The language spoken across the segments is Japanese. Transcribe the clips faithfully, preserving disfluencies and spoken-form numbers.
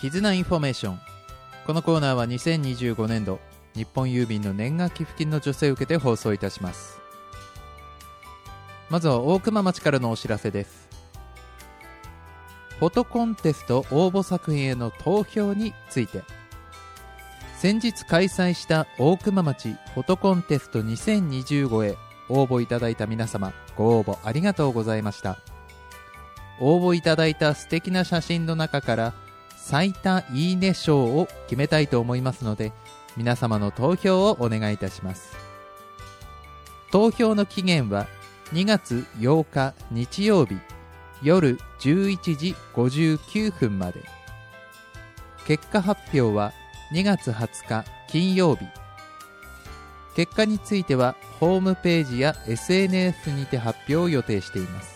絆インフォメーション。このコーナーはにせんにじゅうごねんど日本郵便の年賀寄付金の助成を受けて放送いたします。まずは大熊町からのお知らせです。フォトコンテスト応募作品への投票について、先日開催した大熊町フォトコンテストにせんにじゅうごへ応募いただいた皆様、ご応募ありがとうございました。応募いただいた素敵な写真の中から最多いいね賞を決めたいと思いますので、皆様の投票をお願いいたします。投票の期限はにがつようか日曜日夜じゅういちじごじゅうきゅうふんまで。結果発表はにがつはつか金曜日。結果についてはホームページや エスエヌエス にて発表を予定しています。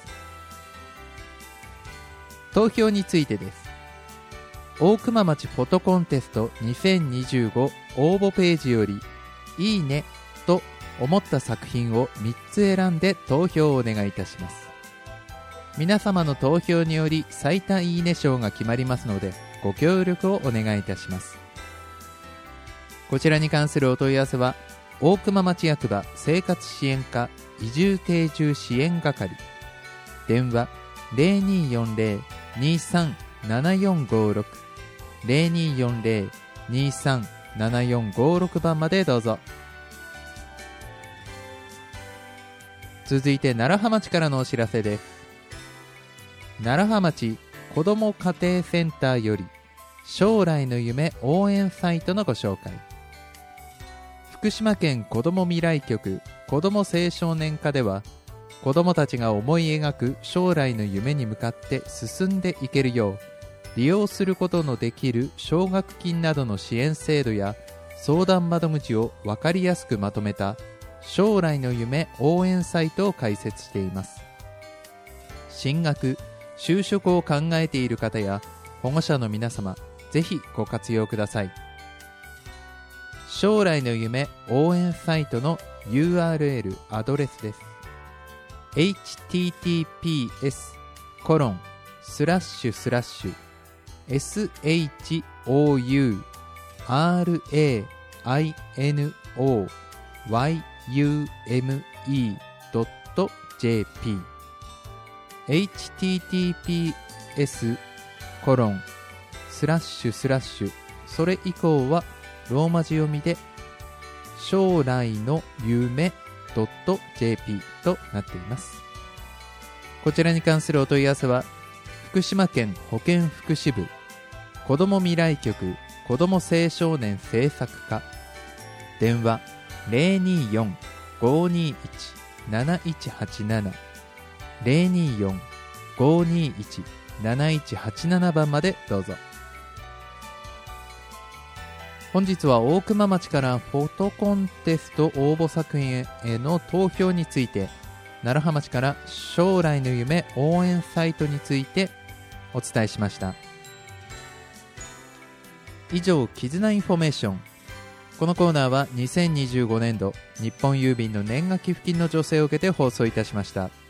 投票についてです。大熊町フォトコンテストにせんにじゅうご応募ページよりいいねと思った作品をみっつ選んで投票をお願いいたします。皆様の投票により最多いいね賞が決まりますので、ご協力をお願いいたします。こちらに関するお問い合わせは大熊町役場生活支援課移住定住支援係、電話 ゼロにーよんゼロ にーさん ななよんごろく ゼロにーよんゼロ にーさん ななよんごろく 番までどうぞ。続いて楢葉町からのお知らせです。楢葉町子ども家庭センターより将来の夢応援サイトのご紹介。福島県子ども未来局子ども青少年課では、子どもたちが思い描く将来の夢に向かって進んでいけるよう、利用することのできる奨学金などの支援制度や相談窓口を分かりやすくまとめた将来の夢応援サイトを開設しています。進学、就職を考えている方や保護者の皆様、ぜひご活用ください。将来の夢応援サイトの ユーアールエル アドレスです。 エイチティーティーピーエス コロンスラッシュスラッシュ エスエイチオーユーアールエーアイエヌオーワイユーエムイードットジェーピー エイチティーティーピーエス コロンスラッシュスラッシュそれ以降はローマ字読みで将来の夢 .jp となっています。こちらに関するお問い合わせは福島県保健福祉部子ども未来局子ども青少年政策課、電話 ゼロにーよん ごーにーいち なないちはちなな ゼロにーよん ごーにーいち なないちはちなな 番までどうぞ。本日は大熊町からフォトコンテスト応募作品への投票について、楢葉町から将来の夢応援サイトについてお伝えしました。以上、絆インフォメーション。このコーナーはにせんにじゅうごねんど日本郵便の年賀寄付金の助成を受けて放送いたしました。